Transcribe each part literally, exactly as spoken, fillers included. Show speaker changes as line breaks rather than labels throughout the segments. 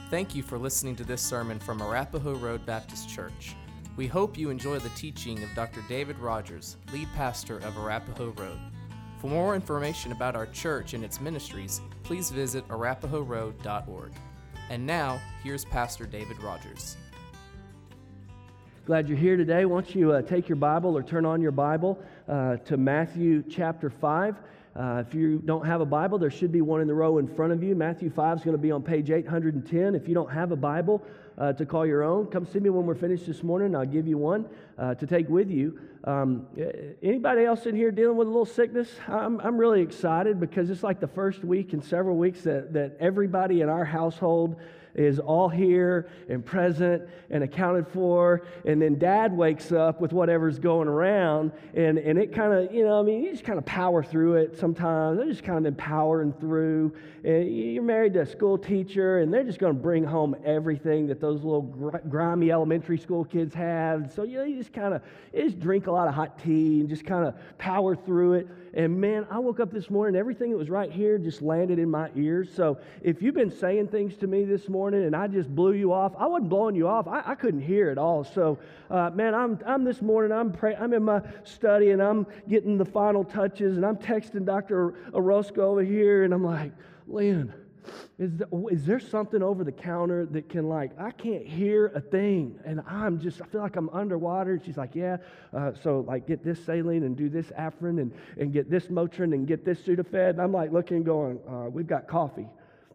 Thank you for listening to this sermon from Arapahoe Road Baptist Church. We hope you enjoy the teaching of Doctor David Rogers, lead pastor of Arapahoe Road. For more information about our church and its ministries, please visit arapahoe road dot org. And now, here's Pastor David Rogers.
Glad you're here today. Why don't you uh, take your Bible or turn on your Bible uh, to Matthew chapter five. Uh, if you don't have a Bible, there should be one in the row in front of you. Matthew five is going to be on page eight hundred ten. If you don't have a Bible uh, to call your own, come see me when we're finished this morning. I'll give you one uh, to take with you. Um, anybody else in here dealing with a little sickness? I'm, I'm really excited because it's like the first week in several weeks that, that everybody in our household is all here and present and accounted for, and then Dad wakes up with whatever's going around, and, and it kind of, you know, I mean, you just kind of power through it sometimes. They're just kind of empowering through. And you're married to a school teacher, and they're just going to bring home everything that those little gr- grimy elementary school kids have. So, you know, you just kind of, you just drink a lot of hot tea and just kind of power through it. And man, I woke up this morning, everything that was right here just landed in my ears. So if you've been saying things to me this morning and I just blew you off, I wasn't blowing you off. I, I couldn't hear it all. So, uh, man, I'm I'm this morning, I'm pray- I'm in my study and I'm getting the final touches and I'm texting Doctor Orozco over here and I'm like, Lynn, Is there, is there something over the counter that can, like, I can't hear a thing, and I'm just, I feel like I'm underwater, and she's like, yeah, uh, so, like, get this saline, and do this Afrin, and, and get this Motrin, and get this Sudafed, and I'm, like, looking going, uh, we've got coffee,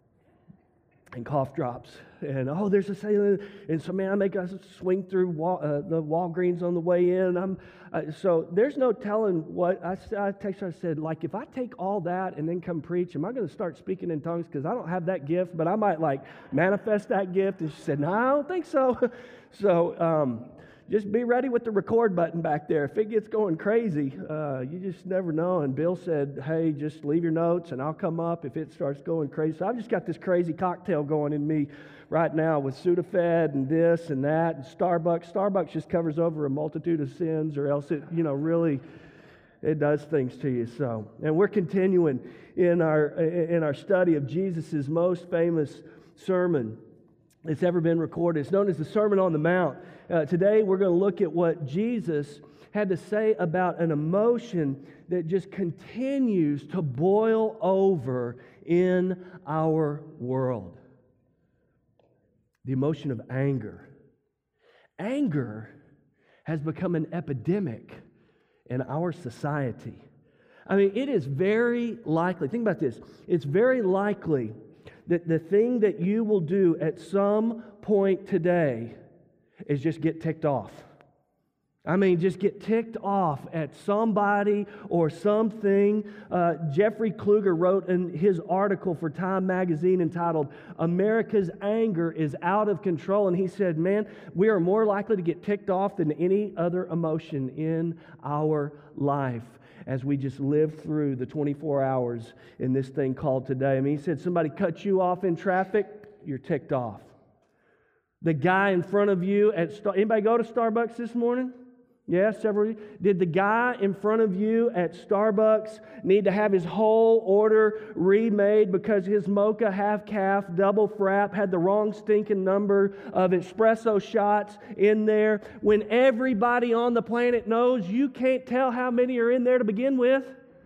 and cough drops, and, oh, there's a saline, and so, man, I make us swing through Wal, uh, the Walgreens on the way in, I'm, uh, so there's no telling what, I, I texted her, I said, like, if I take all that and then come preach, am I going to start speaking in tongues, because I don't have that gift, but I might, like, manifest that gift, and she said, no, I don't think so, so, um, just be ready with the record button back there. If it gets going crazy, uh, you just never know. And Bill said, hey, just leave your notes and I'll come up if it starts going crazy. So I've just got this crazy cocktail going in me right now with Sudafed and this and that and Starbucks. Starbucks just covers over a multitude of sins, or else it, you know, really, it does things to you. So, and we're continuing in our in our study of Jesus' most famous sermon that's ever been recorded. It's known as the Sermon on the Mount. Uh, today we're going to look at what Jesus had to say about an emotion that just continues to boil over in our world. The emotion of anger. Anger has become an epidemic in our society. I mean, it is very likely, think about this, it's very likely that the thing that you will do at some point today is just get ticked off. I mean, just get ticked off at somebody or something. Uh, Jeffrey Kluger wrote in his article for Time magazine entitled, America's Anger is Out of Control. And he said, man, we are more likely to get ticked off than any other emotion in our life as we just live through the twenty-four hours in this thing called today. I mean, he said somebody cut you off in traffic, you're ticked off. The guy in front of you at Star- anybody go to Starbucks this morning? Yeah, several. Did the guy in front of you at Starbucks need to have his whole order remade because his mocha half-calf double frap had the wrong stinking number of espresso shots in there when everybody on the planet knows you can't tell how many are in there to begin with?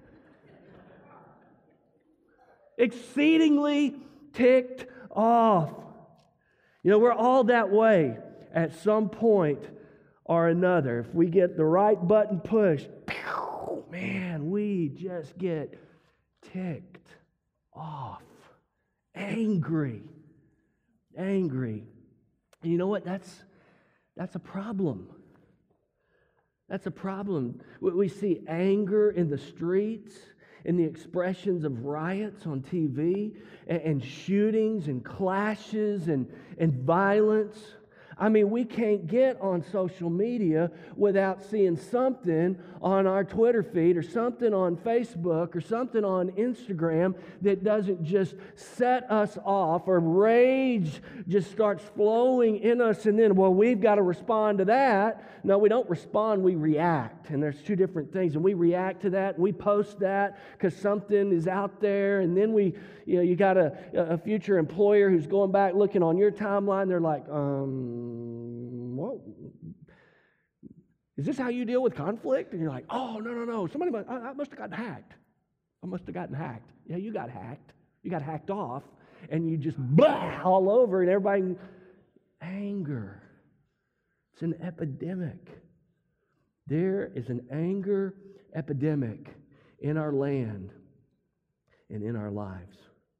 Exceedingly ticked off. You know, we're all that way at some point or another. If we get the right button pushed, pew, man, we just get ticked off. Angry. Angry. And you know what? That's, that's a problem. That's a problem. We see anger in the streets, in the expressions of riots on T V, and, and shootings and clashes and, and violence. I mean, we can't get on social media without seeing something on our Twitter feed or something on Facebook or something on Instagram that doesn't just set us off, or rage just starts flowing in us, and then, well, we've got to respond to that. No, we don't respond, we react. And there's two different things. And we react to that, and we post that because something is out there, and then we, you know, you got a, a future employer who's going back looking on your timeline, they're like, um, what? Is this how you deal with conflict? And you're like, oh, no, no, no. Somebody must, I, I must have gotten hacked. I must have gotten hacked. Yeah, you got hacked. You got hacked off, and you just blah all over, and everybody, anger. It's an epidemic. There is an anger epidemic in our land and in our lives.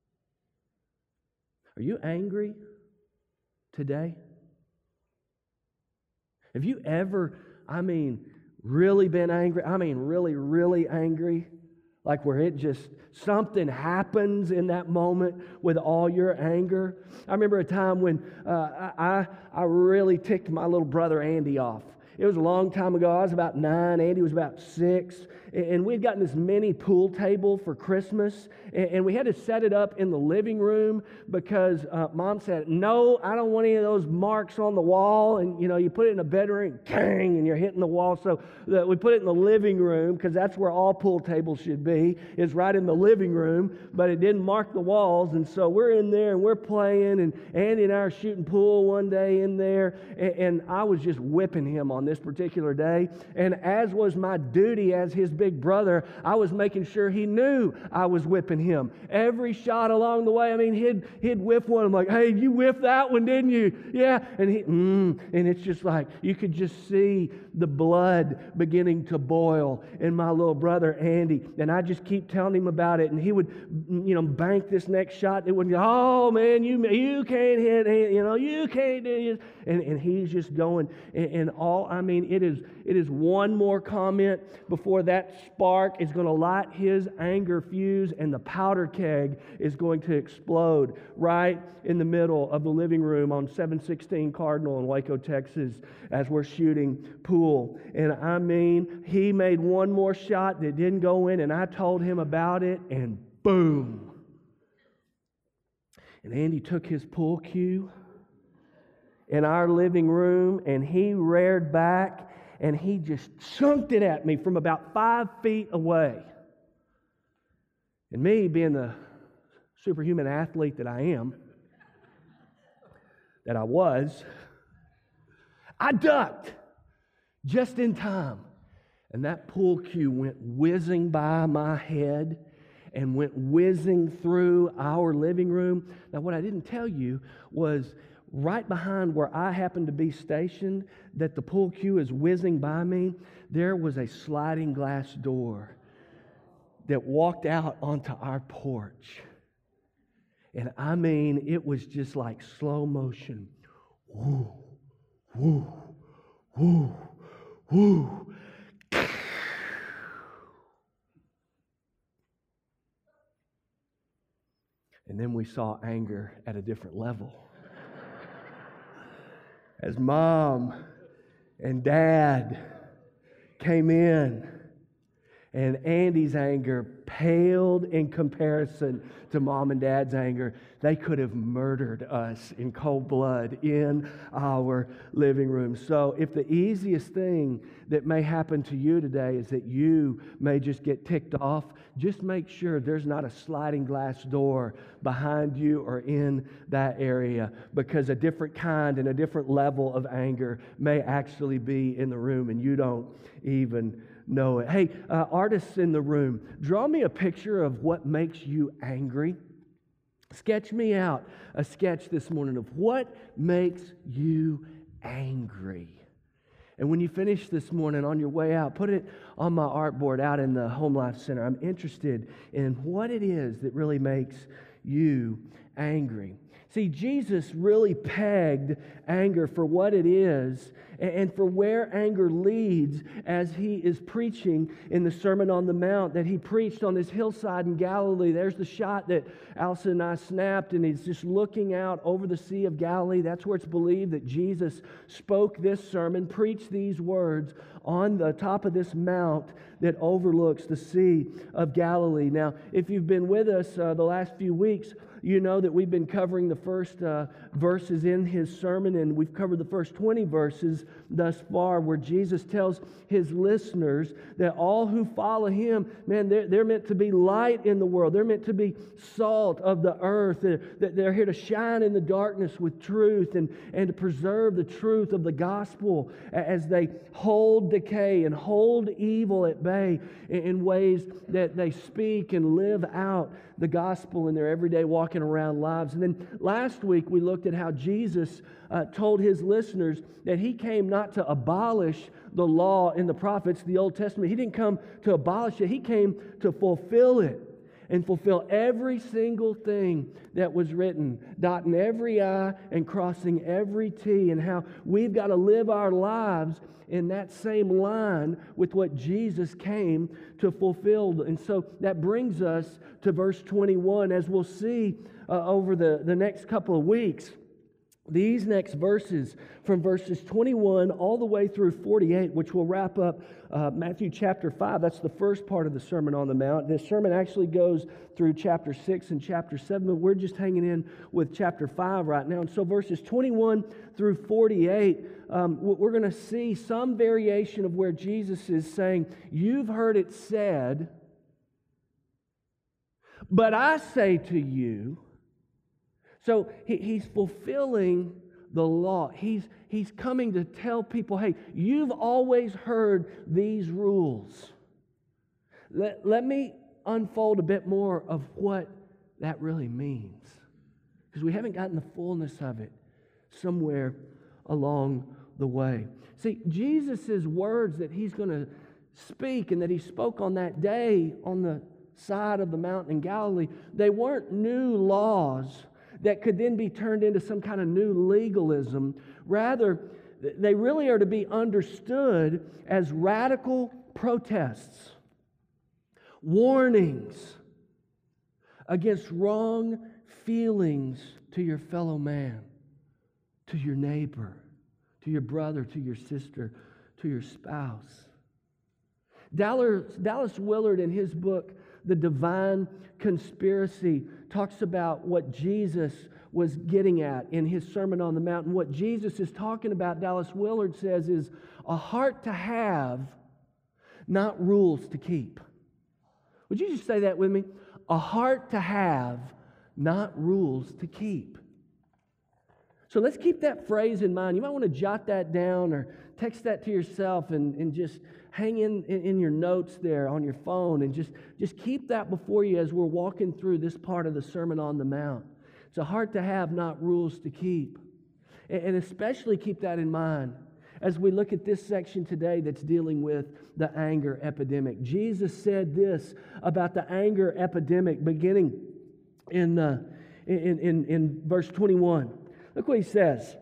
Are you angry today? Have you ever, I mean, really been angry? I mean, really, really angry? Like where it just, something happens in that moment with all your anger. I remember a time when uh, I, I really ticked my little brother Andy off. It was a long time ago. I was about nine. Andy was about six. And we'd gotten this mini pool table for Christmas. And we had to set it up in the living room because uh, Mom said, no, I don't want any of those marks on the wall. And, you know, you put it in a bedroom, bang, and you're hitting the wall. So the, we put it in the living room because that's where all pool tables should be, is right in the living room. But it didn't mark the walls. And so we're in there and we're playing. And Andy and I are shooting pool one day in there. And, and I was just whipping him on this particular day. And as was my duty as his big brother, I was making sure he knew I was whipping him. Every shot along the way, I mean, he'd, he'd whiff one. I'm like, hey, you whiffed that one, didn't you? Yeah. And he, mm, and it's just like, you could just see the blood beginning to boil in my little brother, Andy. And I just keep telling him about it. And he would, you know, bank this next shot. It would go, oh, man, you you can't hit, you know, you can't do this. And, and he's just going. And, and all, I mean, it is, it is one more comment before that spark is going to light his anger fuse, and the powder keg is going to explode right in the middle of the living room on seven sixteen Cardinal in Waco, Texas, as we're shooting pool. And I mean, he made one more shot that didn't go in, and I told him about it, and boom. And Andy took his pool cue in our living room, and he reared back, and he just chunked it at me from about five feet away. And me, being the superhuman athlete that I am, that I was, I ducked just in time. And that pool cue went whizzing by my head and went whizzing through our living room. Now, what I didn't tell you was right behind where I happened to be stationed, that the pool cue is whizzing by me, there was a sliding glass door that walked out onto our porch. And I mean, it was just like slow motion. Woo, woo, woo, woo. And then we saw anger at a different level. As Mom and Dad came in, and Andy's anger paled in comparison to Mom and Dad's anger. They could have murdered us in cold blood in our living room. So if the easiest thing that may happen to you today is that you may just get ticked off, just make sure there's not a sliding glass door behind you or in that area, because a different kind and a different level of anger may actually be in the room and you don't even know it. Hey, uh, artists in the room, draw me a picture of what makes you angry. Sketch me out a sketch this morning of what makes you angry. And when you finish this morning on your way out, put it on my artboard out in the Home Life Center. I'm interested in what it is that really makes you angry. See, Jesus really pegged anger for what it is and for where anger leads as he is preaching in the Sermon on the Mount that he preached on this hillside in Galilee. There's the shot that Allison and I snapped, and he's just looking out over the Sea of Galilee. That's where it's believed that Jesus spoke this sermon, preached these words on the top of this mount that overlooks the Sea of Galilee. Now, if you've been with us uh, the last few weeks, you know that we've been covering the first uh, verses in his sermon, and we've covered the first twenty verses thus far, where Jesus tells his listeners that all who follow him, man, they're, they're meant to be light in the world. They're meant to be salt of the earth. They're, they're here to shine in the darkness with truth and, and to preserve the truth of the gospel as they hold decay and hold evil at bay in ways that they speak and live out the gospel in their everyday walking around lives. And then last week we looked at how Jesus uh, told his listeners that he came not to abolish the law and the prophets, the Old Testament. He didn't come to abolish it. He came to fulfill it and fulfill every single thing that was written, dotting every I and crossing every T, and how we've got to live our lives in that same line with what Jesus came to fulfill. And so that brings us to verse twenty-one, as we'll see uh, over the, the next couple of weeks. These next verses, from verses twenty-one all the way through forty-eight, which will wrap up uh, Matthew chapter five. That's the first part of the Sermon on the Mount. This sermon actually goes through chapter six and chapter seven, but we're just hanging in with chapter five right now. And so verses twenty-one through forty-eight, um, we're going to see some variation of where Jesus is saying, "You've heard it said, but I say to you." So he, he's fulfilling the law. He's, he's coming to tell people, hey, you've always heard these rules. Let, let me unfold a bit more of what that really means, because we haven't gotten the fullness of it somewhere along the way. See, Jesus' words that he's going to speak and that he spoke on that day on the side of the mountain in Galilee, they weren't new laws that could then be turned into some kind of new legalism. Rather, they really are to be understood as radical protests, warnings against wrong feelings to your fellow man, to your neighbor, to your brother, to your sister, to your spouse. Dallas, Dallas Willard, in his book, The Divine Conspiracy, talks about what Jesus was getting at in his Sermon on the Mount. And what Jesus is talking about, Dallas Willard says, is a heart to have, not rules to keep. Would you just say that with me? A heart to have, not rules to keep. So let's keep that phrase in mind. You might want to jot that down or text that to yourself and, and just hang in, in, in your notes there on your phone, and just, just keep that before you as we're walking through this part of the Sermon on the Mount. It's a heart to have, not rules to keep. And, and especially keep that in mind as we look at this section today that's dealing with the anger epidemic. Jesus said this about the anger epidemic beginning in, uh, in, in, in verse twenty-one. Look what he says.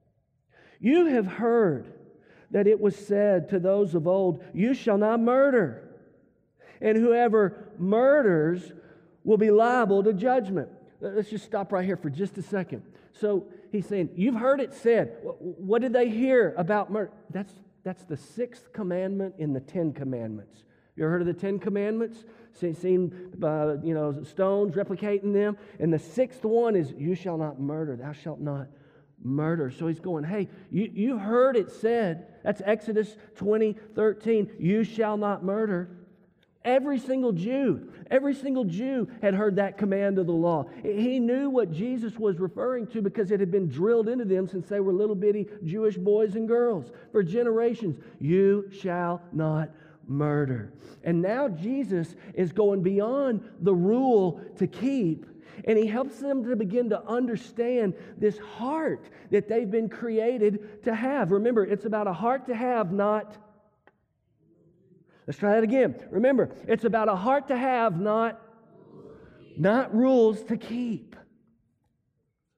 You have heard that it was said to those of old, you shall not murder, and whoever murders will be liable to judgment. Let's just stop right here for just a second. So he's saying, you've heard it said. What did they hear about murder? That's, that's the sixth commandment in the Ten Commandments. You ever heard of the Ten Commandments? Seen uh, you know, stones replicating them? And the sixth one is, you shall not murder. Thou shalt not murder. So he's going, hey, you, you heard it said. That's Exodus twenty thirteen. You shall not murder. Every single Jew, every single Jew had heard that command of the law. He knew what Jesus was referring to because it had been drilled into them since they were little bitty Jewish boys and girls for generations. You shall not murder. And now Jesus is going beyond the rule to keep, and he helps them to begin to understand this heart that they've been created to have. Remember, it's about a heart to have, not... Let's try that again. Remember, it's about a heart to have, not, not rules to keep.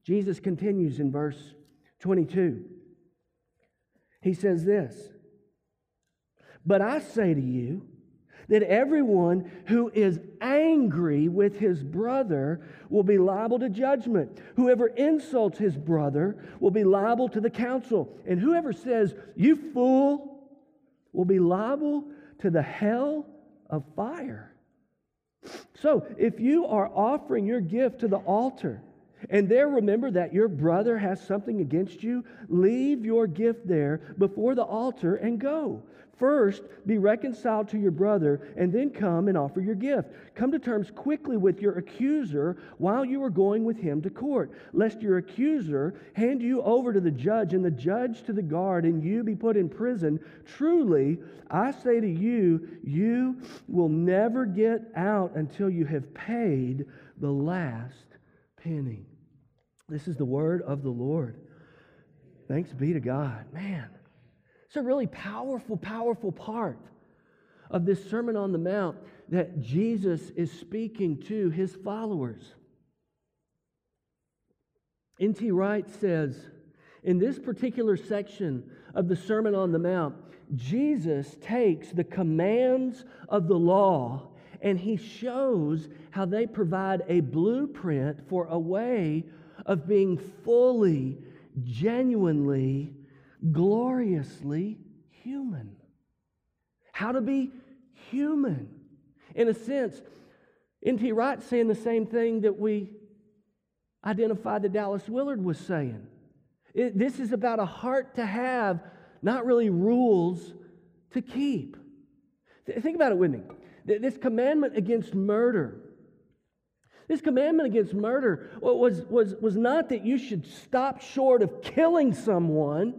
Jesus continues in verse twenty-two. He says this, "But I say to you that everyone who is angry with his brother will be liable to judgment. Whoever insults his brother will be liable to the council. And whoever says, 'You fool,' will be liable to the hell of fire." So, if you are offering your gift to the altar, and there remember that your brother has something against you, leave your gift there before the altar and go. First, be reconciled to your brother, and then come and offer your gift. Come to terms quickly with your accuser while you are going with him to court, lest your accuser hand you over to the judge, and the judge to the guard, and you be put in prison. Truly, I say to you, you will never get out until you have paid the last penny. This is the word of the Lord. Thanks be to God. Man, it's a really powerful, powerful part of this Sermon on the Mount that Jesus is speaking to His followers. N T Wright says, in this particular section of the Sermon on the Mount, Jesus takes the commands of the law and He shows how they provide a blueprint for a way of being fully, genuinely, gloriously human. How to be human. In a sense, N T Wright's saying the same thing that we identified that Dallas Willard was saying. It, this is about a heart to have, not really rules to keep. Th- think about it with me. Th- this commandment against murder. This commandment against murder was, was, was not that you should stop short of killing someone,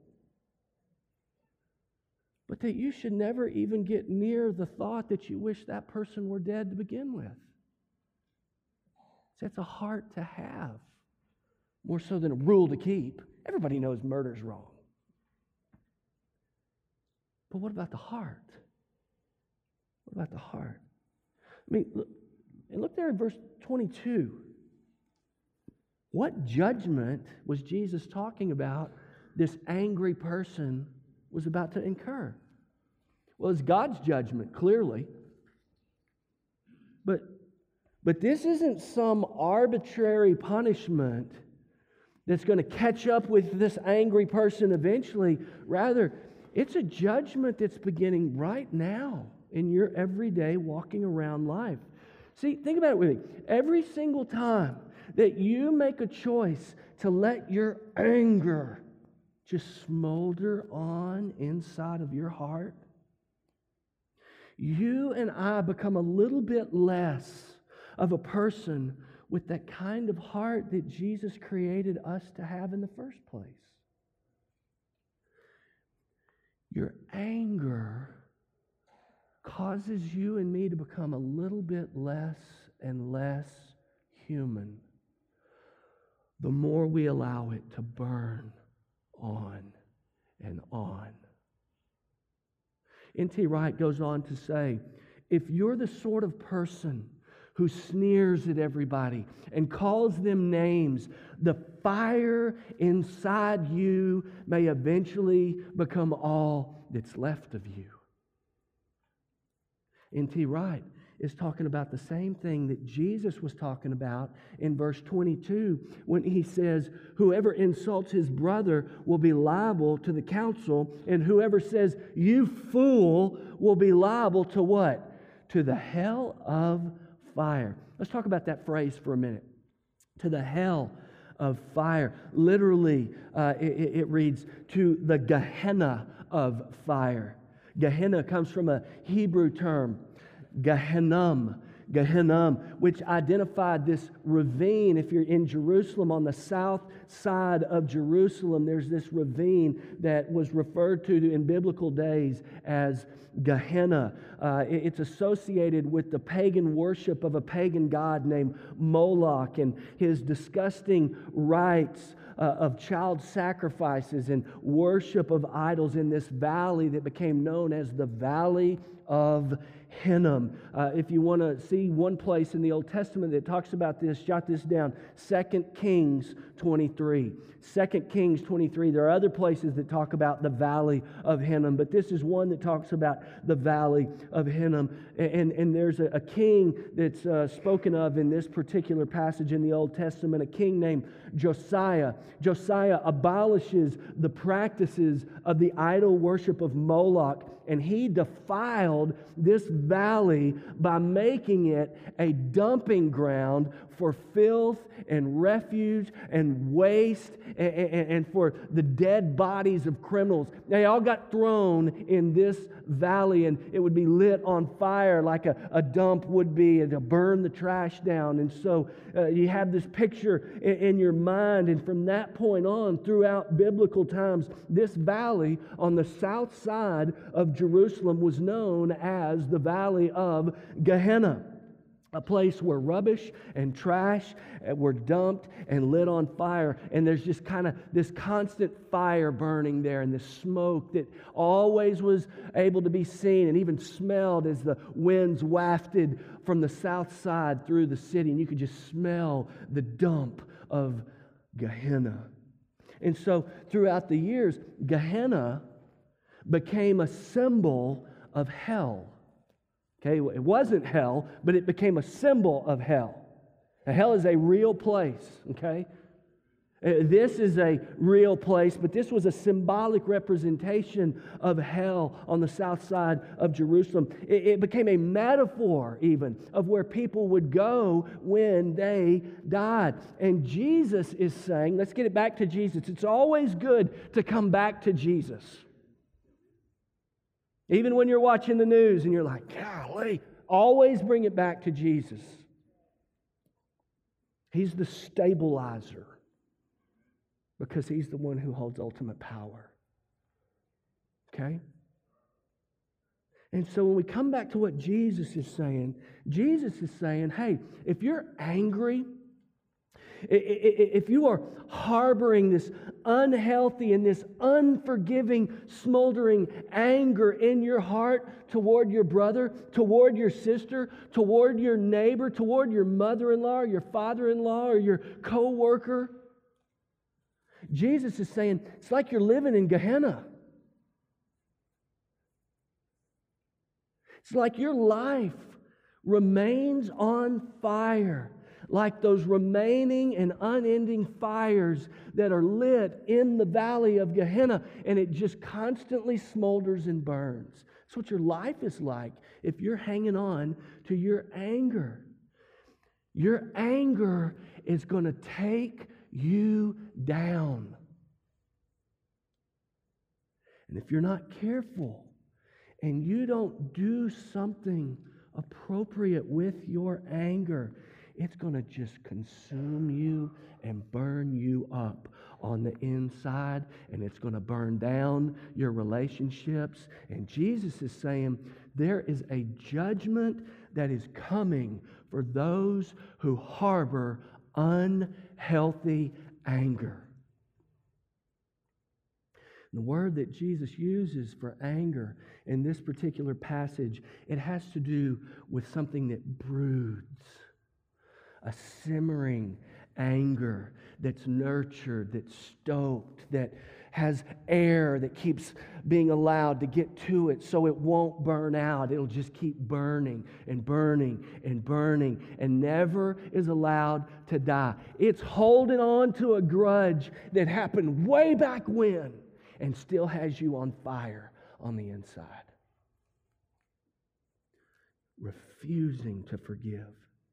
but that you should never even get near the thought that you wish that person were dead to begin with. That's a heart to have, more so than a rule to keep. Everybody knows murder's wrong. But what about the heart? What about the heart? I mean, look, and look there in verse twenty-two. What judgment was Jesus talking about this angry person was about to incur? Well, it's God's judgment, clearly. But, but this isn't some arbitrary punishment that's going to catch up with this angry person eventually. Rather, it's a judgment that's beginning right now in your everyday walking around life. See, think about it with me. Every single time that you make a choice to let your anger just smolder on inside of your heart, you and I become a little bit less of a person with that kind of heart that Jesus created us to have in the first place. Your anger causes you and me to become a little bit less and less human the more we allow it to burn on and on. N T Wright goes on to say, if you're the sort of person who sneers at everybody and calls them names, the fire inside you may eventually become all that's left of you. N T Wright is talking about the same thing that Jesus was talking about in verse twenty-two when he says, whoever insults his brother will be liable to the council, and whoever says, you fool, will be liable to what? To the hell of fire. Let's talk about that phrase for a minute. To the hell of fire. Literally, uh, it, it reads, to the Gehenna of fire. Gehenna comes from a Hebrew term, Gehenna, Gehenna, which identified this ravine. If you're in Jerusalem, on the south side of Jerusalem, there's this ravine that was referred to in biblical days as Gehenna. Uh, it's associated with the pagan worship of a pagan god named Moloch and his disgusting rites Uh, of child sacrifices and worship of idols in this valley that became known as the Valley of Hinnom. Uh, if you want to see see one place in the Old Testament that talks about this. Jot this down. Second Kings twenty-three. Second Kings twenty-three. There are other places that talk about the Valley of Hinnom, but this is one that talks about the Valley of Hinnom. And, and, and there's a, a king that's uh, spoken of in this particular passage in the Old Testament, a king named Josiah. Josiah abolishes the practices of the idol worship of Moloch, and he defiled this valley by making it a dumping ground for filth and refuge and waste and, and, and for the dead bodies of criminals. They all got thrown in this valley, and it would be lit on fire like a, a dump would be, and to burn the trash down. And so uh, you have this picture in, in your mind, and from that point on, throughout biblical times, this valley on the south side of Jerusalem was known as the Valley of Gehenna, a place where rubbish and trash were dumped and lit on fire. And there's just kind of this constant fire burning there, and this smoke that always was able to be seen and even smelled as the winds wafted from the south side through the city. And you could just smell the dump of Gehenna. And so throughout the years, Gehenna became a symbol of hell. Okay, it wasn't hell, but it became a symbol of hell. Now, hell is a real place, okay? This is a real place, but this was a symbolic representation of hell on the south side of Jerusalem. It, it became a metaphor, even, of where people would go when they died. And Jesus is saying, let's get it back to Jesus. It's always good to come back to Jesus. Even when you're watching the news and you're like, golly, always bring it back to Jesus. He's the stabilizer because He's the one who holds ultimate power. Okay? And so when we come back to what Jesus is saying, Jesus is saying, hey, if you're angry, if you are harboring this unhealthy and this unforgiving, smoldering anger in your heart toward your brother, toward your sister, toward your neighbor, toward your mother-in-law, or your father-in-law, or your co-worker, Jesus is saying, it's like you're living in Gehenna. It's like your life remains on fire, like those remaining and unending fires that are lit in the valley of Gehenna, and it just constantly smolders and burns. That's what your life is like if you're hanging on to your anger. Your anger is going to take you down. And if you're not careful and you don't do something appropriate with your anger, it's going to just consume you and burn you up on the inside, and it's going to burn down your relationships. And Jesus is saying there is a judgment that is coming for those who harbor unhealthy anger. The word that Jesus uses for anger in this particular passage, it has to do with something that broods. A simmering anger that's nurtured, that's stoked, that has air that keeps being allowed to get to it so it won't burn out. It'll just keep burning and burning and burning and never is allowed to die. It's holding on to a grudge that happened way back when and still has you on fire on the inside. Refusing to forgive.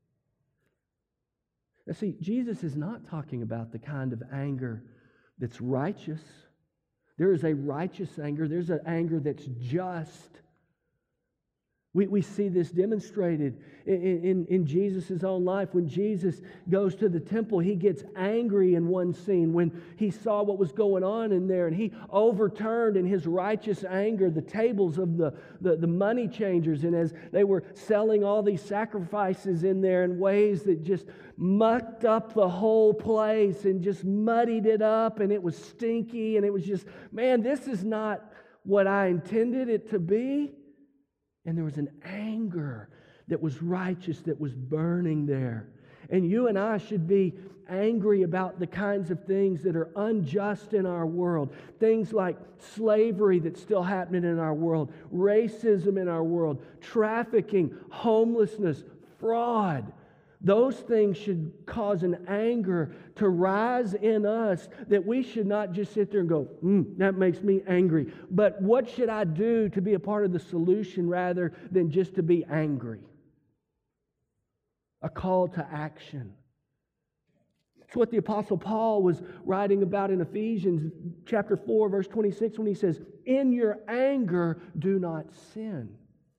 Now see, Jesus is not talking about the kind of anger that's righteous. There is a righteous anger. There's an anger that's just. We, we see this demonstrated in, in, in Jesus' own life. When Jesus goes to the temple, He gets angry in one scene when He saw what was going on in there, and He overturned in His righteous anger the tables of the, the, the money changers, and as they were selling all these sacrifices in there in ways that just mucked up the whole place and just muddied it up, and it was stinky, and it was just, man, this is not what I intended it to be. And there was an anger that was righteous, that was burning there. And you and I should be angry about the kinds of things that are unjust in our world. Things like slavery that's still happening in our world, racism in our world, trafficking, homelessness, fraud. Those things should cause an anger to rise in us that we should not just sit there and go, mm, that makes me angry. But what should I do to be a part of the solution rather than just to be angry? A call to action. It's what the Apostle Paul was writing about in Ephesians chapter four, verse twenty-six, when he says, "In your anger, do not sin."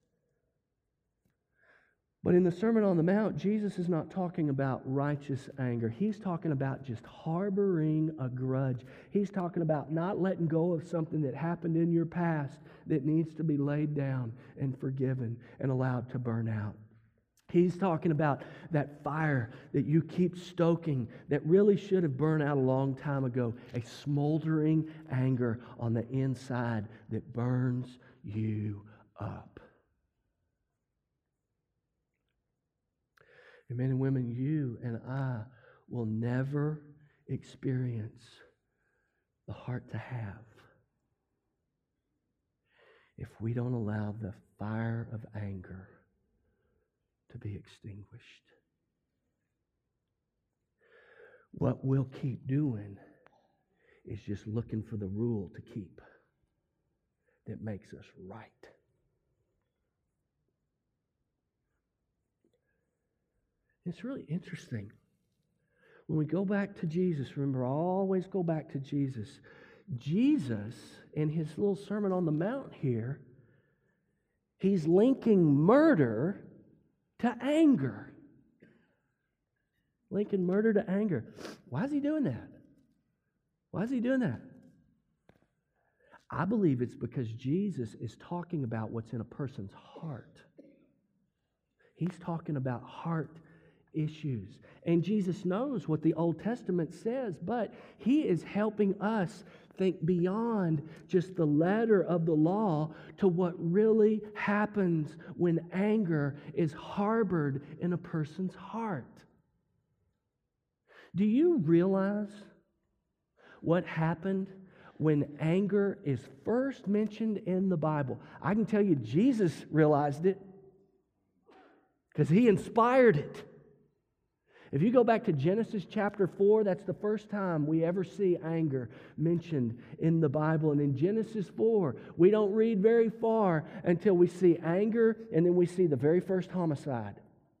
But in the Sermon on the Mount, Jesus is not talking about righteous anger. He's talking about just harboring a grudge. He's talking about not letting go of something that happened in your past that needs to be laid down and forgiven and allowed to burn out. He's talking about that fire that you keep stoking that really should have burned out a long time ago. A smoldering anger on the inside that burns you up. And men and women, you and I will never experience the heart to have if we don't allow the fire of anger to be extinguished. What we'll keep doing is just looking for the rule to keep that makes us right. It's really interesting. When we go back to Jesus, remember, always go back to Jesus. Jesus, in his little Sermon on the Mount here, he's linking murder to anger. Linking murder to anger. Why is he doing that? Why is he doing that? I believe it's because Jesus is talking about what's in a person's heart. He's talking about heart issues. And Jesus knows what the Old Testament says, but he is helping us think beyond just the letter of the law to what really happens when anger is harbored in a person's heart. Do you realize what happened when anger is first mentioned in the Bible? I can tell you Jesus realized it because he inspired it. If you go back to Genesis chapter four, that's the first time we ever see anger mentioned in the Bible. And in Genesis four, we don't read very far until we see anger, and then we see the very first homicide.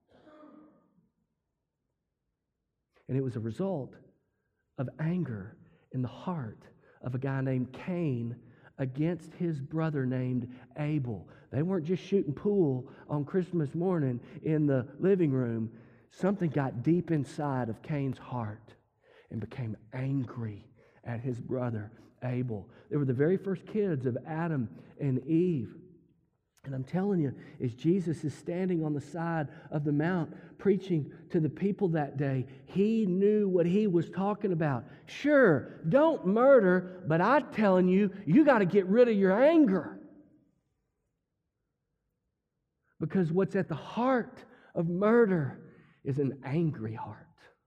And it was a result of anger in the heart of a guy named Cain against his brother named Abel. They weren't just shooting pool on Christmas morning in the living room. Something got deep inside of Cain's heart and became angry at his brother Abel. They were the very first kids of Adam and Eve. And I'm telling you, as Jesus is standing on the side of the mount preaching to the people that day, he knew what he was talking about. Sure, don't murder, but I'm telling you, you got to get rid of your anger. Because what's at the heart of murder is an angry heart.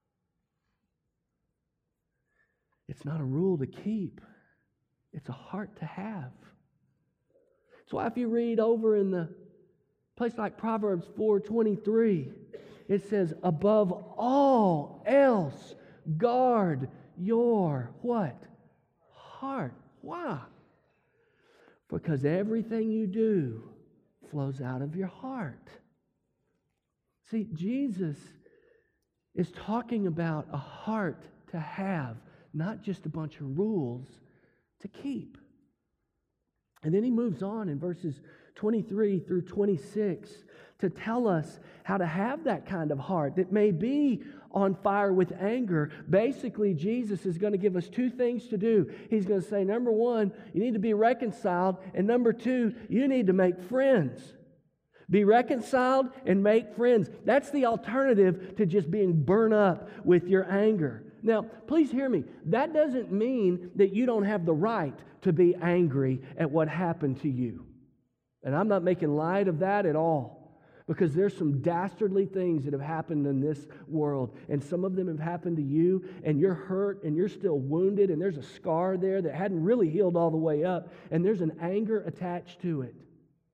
It's not a rule to keep. It's a heart to have. So if you read over in the place like Proverbs four twenty-three, it says, above all else, guard your what? Heart. Why? Because everything you do flows out of your heart. See, Jesus is talking about a heart to have, not just a bunch of rules to keep. And then he moves on in verses twenty-three through twenty-six to tell us how to have that kind of heart that may be on fire with anger. Basically, Jesus is going to give us two things to do. He's going to say, number one, you need to be reconciled, and number two, you need to make friends. Be reconciled and make friends. That's the alternative to just being burned up with your anger. Now, please hear me. That doesn't mean that you don't have the right to be angry at what happened to you. And I'm not making light of that at all. Because there's some dastardly things that have happened in this world, and some of them have happened to you, and you're hurt, and you're still wounded, and there's a scar there that hadn't really healed all the way up, and there's an anger attached to it.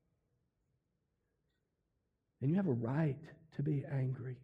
And you have a right to be angry.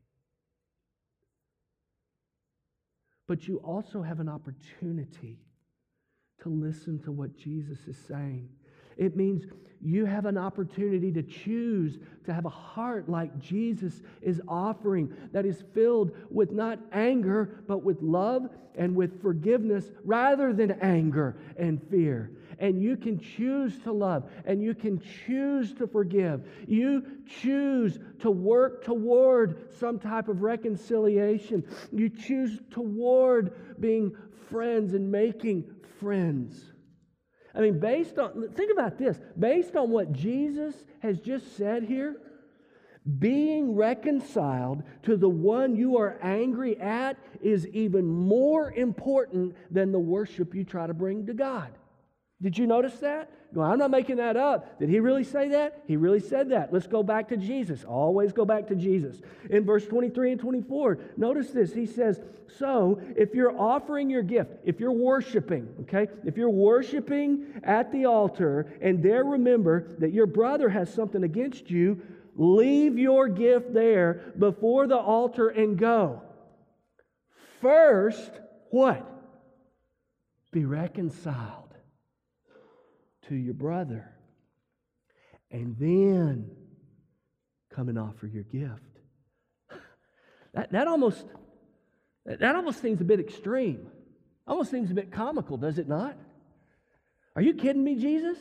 But you also have an opportunity to listen to what Jesus is saying. It means you have an opportunity to choose to have a heart like Jesus is offering, that is filled with not anger, but with love and with forgiveness rather than anger and fear. And you can choose to love, and you can choose to forgive. You choose to work toward some type of reconciliation. You choose toward being friends and making friends. I mean, based on, think about this, based on what Jesus has just said here, being reconciled to the one you are angry at is even more important than the worship you try to bring to God. Did you notice that? No, I'm not making that up. Did he really say that? He really said that. Let's go back to Jesus. Always go back to Jesus. In verse twenty-three and twenty-four, notice this. He says, so if you're offering your gift, if you're worshiping, okay, if you're worshiping at the altar and there remember that your brother has something against you, leave your gift there before the altar and go. First, what? Be reconciled to your brother, and then come and offer your gift. That, that almost that almost seems a bit extreme. Almost seems a bit comical, does it not? Are you kidding me, Jesus?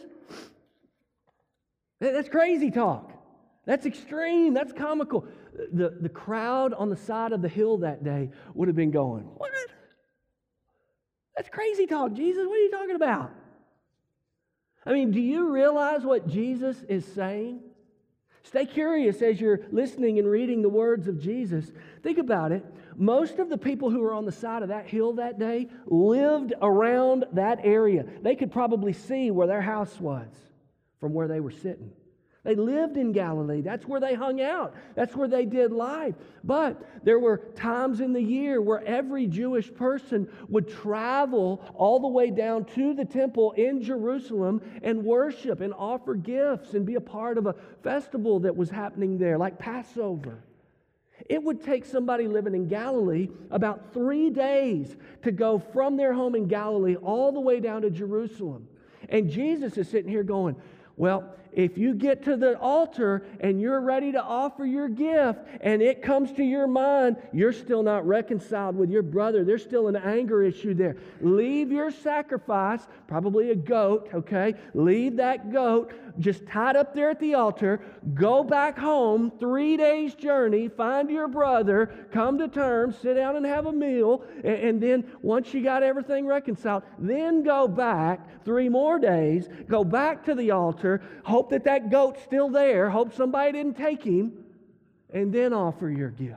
That, that's crazy talk. That's extreme. That's comical. The, the crowd on the side of the hill that day would have been going, what? That's crazy talk, Jesus. What are you talking about? I mean, do you realize what Jesus is saying? Stay curious as you're listening and reading the words of Jesus. Think about it. Most of the people who were on the side of that hill that day lived around that area. They could probably see where their house was from where they were sitting. They lived in Galilee. That's where they hung out. That's where they did life. But there were times in the year where every Jewish person would travel all the way down to the temple in Jerusalem and worship and offer gifts and be a part of a festival that was happening there, like Passover. It would take somebody living in Galilee about three days to go from their home in Galilee all the way down to Jerusalem. And Jesus is sitting here going, well, if you get to the altar and you're ready to offer your gift and it comes to your mind, you're still not reconciled with your brother. There's still an anger issue there. Leave your sacrifice, probably a goat, okay? Leave that goat just tied up there at the altar. Go back home, three days journey, find your brother, come to terms, sit down and have a meal, and, and then once you got everything reconciled, then go back three more days, go back to the altar, hope that that goat's still there, hope somebody didn't take him, and then offer your gift.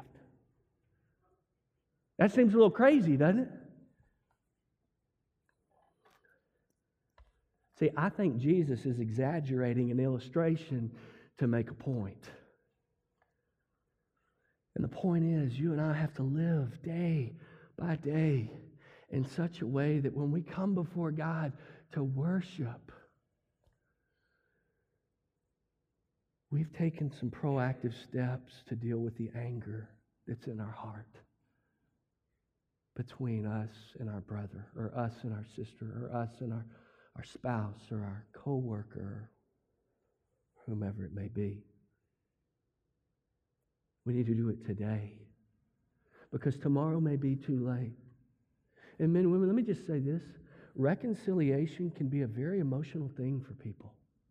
That seems a little crazy, doesn't it? See, I think Jesus is exaggerating an illustration to make a point. And the point is, you and I have to live day by day in such a way that when we come before God to worship, we've taken some proactive steps to deal with the anger that's in our heart between us and our brother, or us and our sister, or us and our, our spouse, or our co-worker, or whomever it may be. We need to do it today, because tomorrow may be too late. And men and women, let me just say this. Reconciliation can be a very emotional thing for people.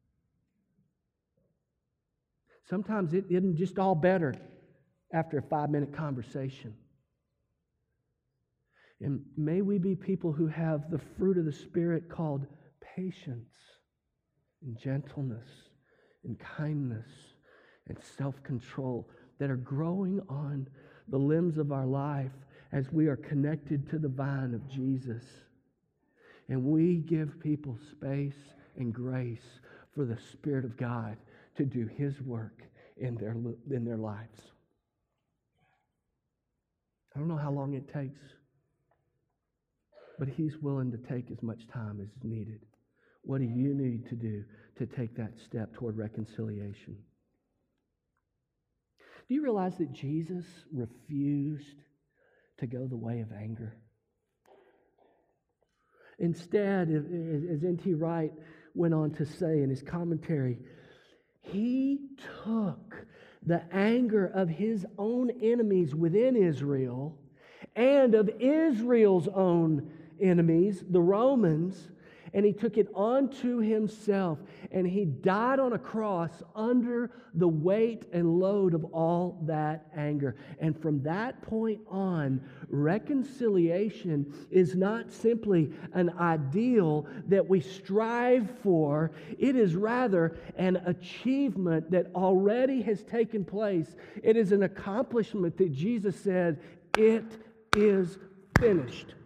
Sometimes it isn't just all better after a five-minute conversation. And may we be people who have the fruit of the Spirit called patience and gentleness and kindness and self-control that are growing on the limbs of our life as we are connected to the vine of Jesus. And we give people space and grace for the Spirit of God to do His work in their, in their lives. I don't know how long it takes, but He's willing to take as much time as is needed. What do you need to do to take that step toward reconciliation? Do you realize that Jesus refused to go the way of anger? Instead, as N T Wright went on to say in his commentary, He took the anger of His own enemies within Israel and of Israel's own enemies, the Romans, and He took it onto Himself, and He died on a cross under the weight and load of all that anger. And from that point on, reconciliation is not simply an ideal that we strive for. It is rather an achievement that already has taken place. It is an accomplishment that Jesus said, "It is finished."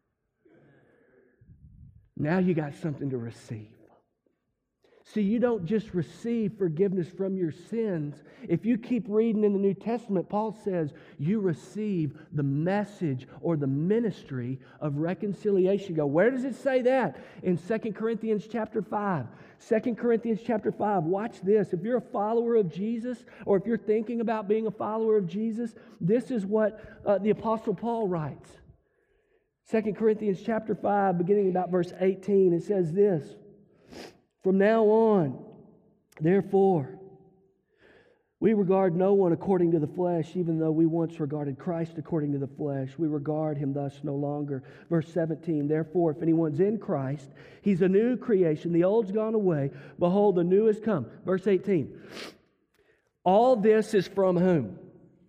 Now you got something to receive. See, you don't just receive forgiveness from your sins. If you keep reading in the New Testament, Paul says you receive the message or the ministry of reconciliation. You go, where does it say that? In Second Corinthians chapter five. Second Corinthians chapter five. Watch this. If you're a follower of Jesus, or if you're thinking about being a follower of Jesus, this is what uh, the Apostle Paul writes. Second Corinthians chapter five, beginning about verse eighteen, it says this, "From now on, therefore, we regard no one according to the flesh, even though we once regarded Christ according to the flesh. We regard Him thus no longer." Verse seventeen, "Therefore, if anyone's in Christ, he's a new creation. The old's gone away. Behold, the new has come." Verse eighteen, "All this is from whom?"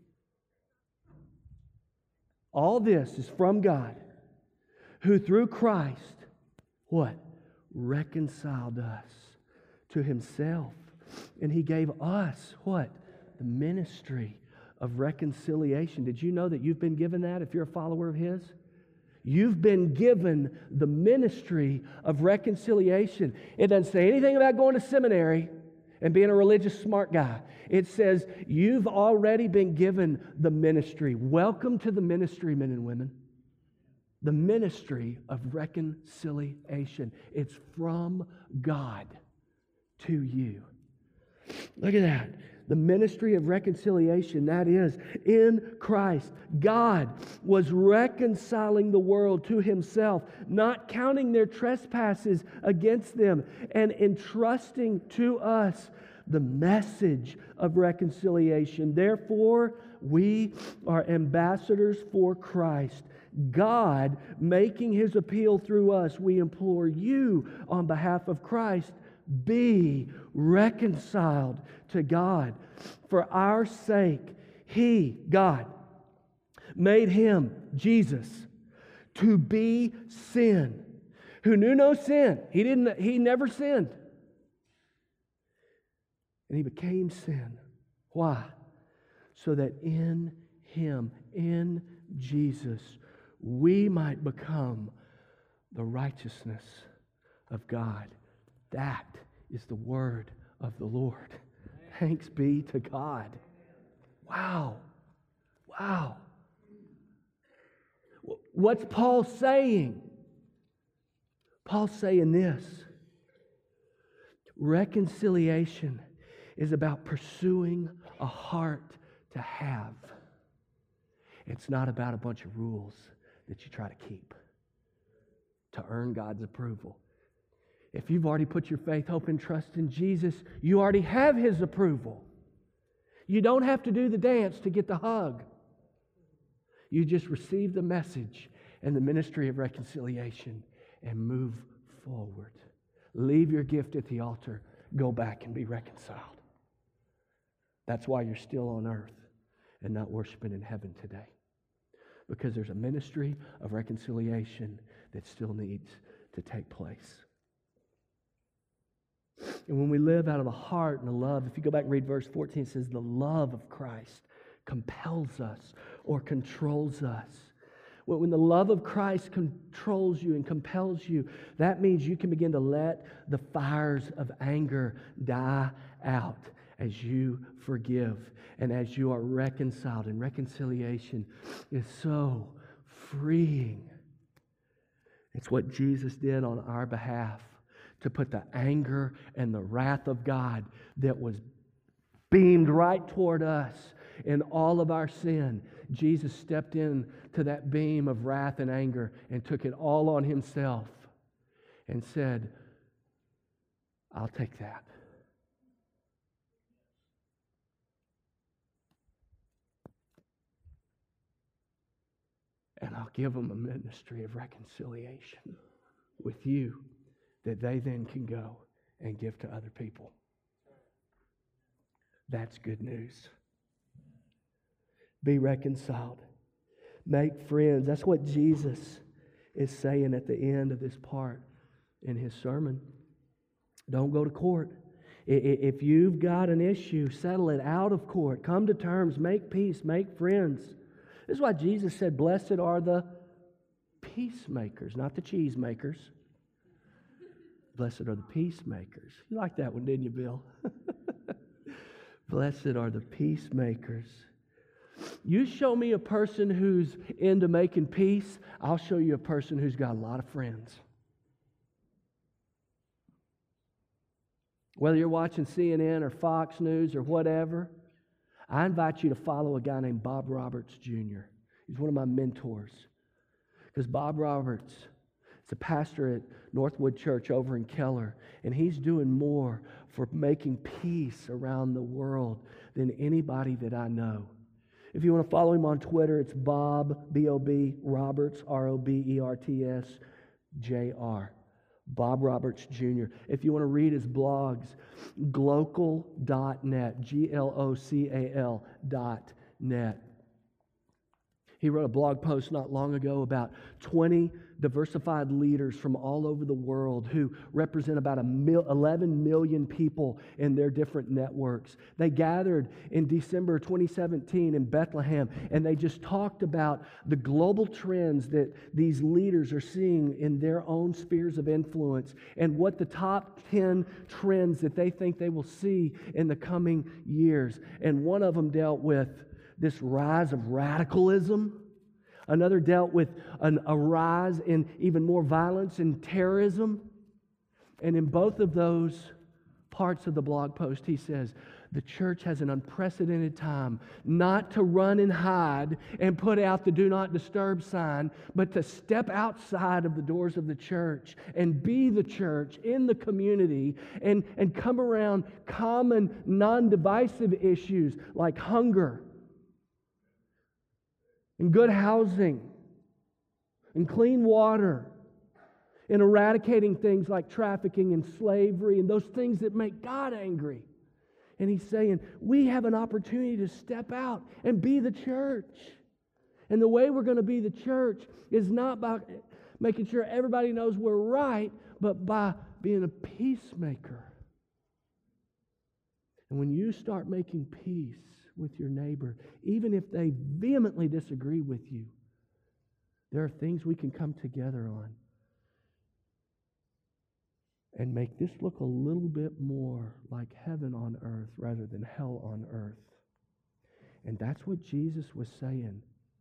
All this is from God, who through Christ, what? Reconciled us to Himself. And He gave us, what? The ministry of reconciliation. Did you know that you've been given that if you're a follower of His? You've been given the ministry of reconciliation. It doesn't say anything about going to seminary and being a religious smart guy. It says you've already been given the ministry. Welcome to the ministry, men and women. The ministry of reconciliation. It's from God to you. Look at that. The ministry of reconciliation, that is, in Christ, God was reconciling the world to Himself, not counting their trespasses against them, and entrusting to us the message of reconciliation. Therefore, we are ambassadors for Christ. God making His appeal through us, we implore you on behalf of Christ, be reconciled to God. For our sake, He, God, made Him, Jesus, to be sin, who knew no sin. He didn't, He never sinned. And He became sin. Why? So that in Him, in Jesus, we might become the righteousness of God. That is the word of the Lord. Thanks be to God. Wow. Wow. What's Paul saying? Paul's saying this. Reconciliation is about pursuing a heart to have. It's not about a bunch of rules that you try to keep to earn God's approval. If you've already put your faith, hope, and trust in Jesus, you already have His approval. You don't have to do the dance to get the hug. You just receive the message and the ministry of reconciliation and move forward. Leave your gift at the altar. Go back and be reconciled. That's why you're still on earth and not worshiping in heaven today. Because there's a ministry of reconciliation that still needs to take place. And when we live out of the heart and the love, if you go back and read verse fourteen, it says the love of Christ compels us or controls us. When the love of Christ controls you and compels you, that means you can begin to let the fires of anger die out. as you forgive and as you are reconciled. And reconciliation is so freeing. It's what Jesus did on our behalf to put the anger and the wrath of God that was beamed right toward us in all of our sin. Jesus stepped in to that beam of wrath and anger and took it all on himself and said, I'll take that. And I'll give them a ministry of reconciliation with you that they then can go and give to other people. That's good news. Be reconciled. Make friends. That's what Jesus is saying at the end of this part in his sermon. Don't go to court. If you've got an issue, settle it out of court. Come to terms. Make peace. Make friends. This is why Jesus said, blessed are the peacemakers, not the cheesemakers. Blessed are the peacemakers. You liked that one, didn't you, Bill? Blessed are the peacemakers. You show me a person who's into making peace, I'll show you a person who's got a lot of friends. Whether you're watching C N N or Fox News or whatever, I invite you to follow a guy named Bob Roberts Junior He's one of my mentors. Because Bob Roberts is a pastor at Northwood Church over in Keller, and he's doing more for making peace around the world than anybody that I know. If you want to follow him on Twitter, it's Bob, B O B, Roberts, R O B E R T S, J R. Bob Roberts Junior If you want to read his blogs, glocal dot net, G L O C A L dot net. He wrote a blog post not long ago about twenty diversified leaders from all over the world who represent about a mil- eleven million people in their different networks. They gathered in December twenty seventeen in Bethlehem, and they just talked about the global trends that these leaders are seeing in their own spheres of influence and what the top ten trends that they think they will see in the coming years. And one of them dealt with this rise of radicalism. Another dealt with an, a rise in even more violence and terrorism. And in both of those parts of the blog post, he says, the church has an unprecedented time not to run and hide and put out the do not disturb sign, but to step outside of the doors of the church and be the church in the community and, and come around common non-divisive issues like hunger and good housing, and clean water, and eradicating things like trafficking and slavery and those things that make God angry. And he's saying, we have an opportunity to step out and be the church. And the way we're going to be the church is not by making sure everybody knows we're right, but by being a peacemaker. And when you start making peace with your neighbor, even if they vehemently disagree with you, there are things we can come together on and make this look a little bit more like heaven on earth rather than hell on earth. And that's what Jesus was saying.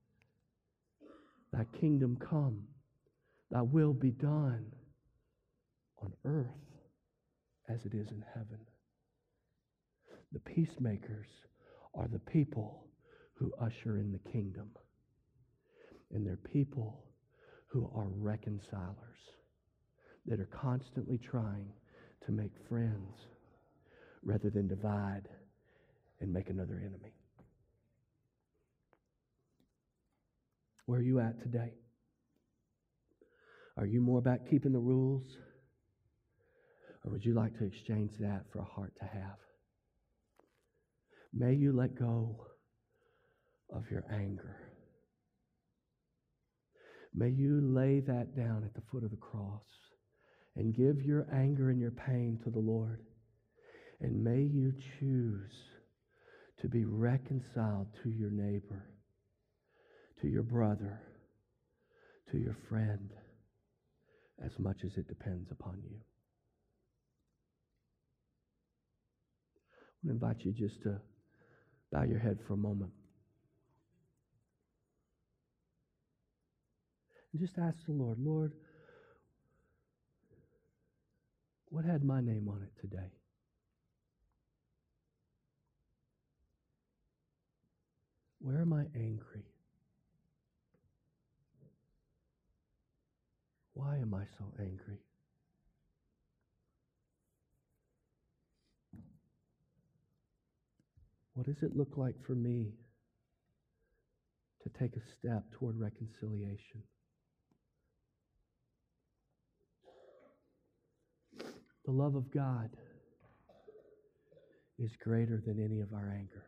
Thy kingdom come, thy will be done on earth as it is in heaven. The peacemakers are the people who usher in the kingdom. And they're people who are reconcilers, that are constantly trying to make friends rather than divide and make another enemy. Where are you at today? Are you more about keeping the rules? Or would you like to exchange that for a heart to have? May you let go of your anger. May you lay that down at the foot of the cross and give your anger and your pain to the Lord. And may you choose to be reconciled to your neighbor, to your brother, to your friend, as much as it depends upon you. I invite you just to bow your head for a moment. And just ask the Lord, Lord, what had my name on it today? Where am I angry? Why am I so angry? What does it look like for me to take a step toward reconciliation? The love of God is greater than any of our anger.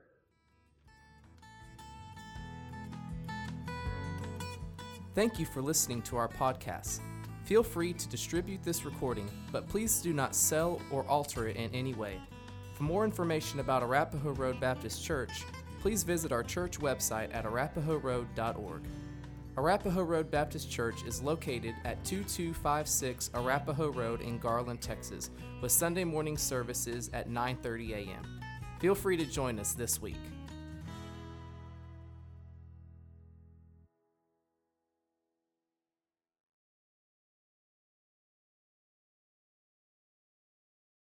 Thank you for listening to our podcast. Feel free to distribute this recording, but please do not sell or alter it in any way. For more information about Arapahoe Road Baptist Church, please visit our church website at arapahoe road dot org. Arapahoe Road Baptist Church is located at two two five six Arapahoe Road in Garland, Texas, with Sunday morning services at nine thirty a.m. Feel free to join us this week.